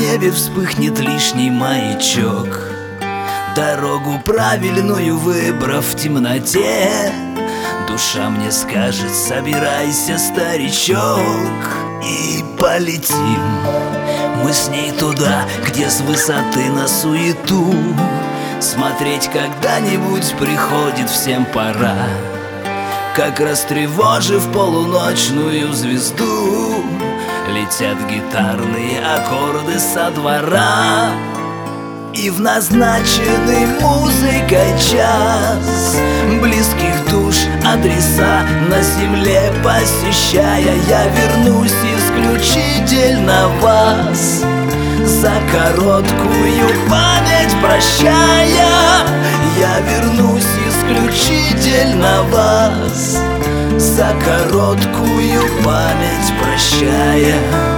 небе вспыхнет лишний маячок, дорогу правильную выбрав в темноте. Душа мне скажет: собирайся, старичок, и полетим мы с ней туда, где с высоты на суету смотреть когда-нибудь приходит всем пора. Как растревожив полуночную звезду, летят гитарные аккорды со двора. И в назначенный музыкой час близких душ адреса на земле посещая, я вернусь исключительно вас, за короткую память прощая. Я вернусь исключительно вас, за короткую память прощая.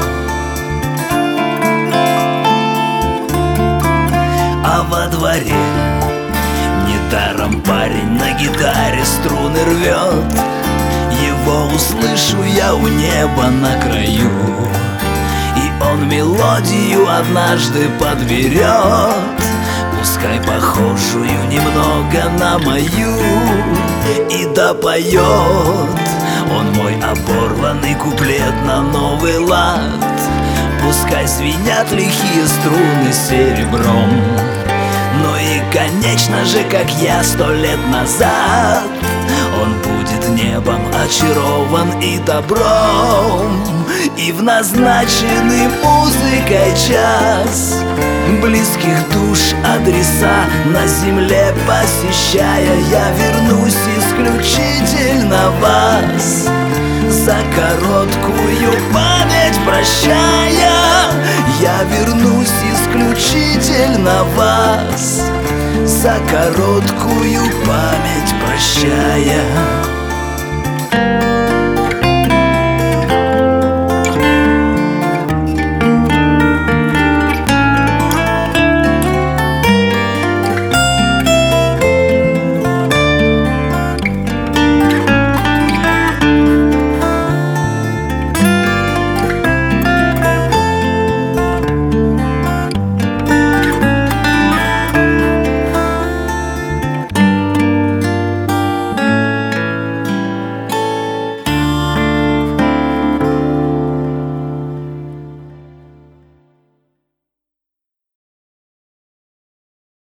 А во дворе недаром парень на гитаре струны рвет. Его услышу я у неба на краю, и он мелодию однажды подберет, пускай похожую немного на мою, и допоет он мой оборванный куплет на новый лад. Пускай звенят лихие струны серебром, ну и, конечно же, как я 100 лет назад, он будет небом очарован и добром. И в назначенный музыкой час близких душ адреса на земле посещая, я вернусь исключительно вас, за короткую память прощая. Я вернусь исключительно вас, за короткую память прощая.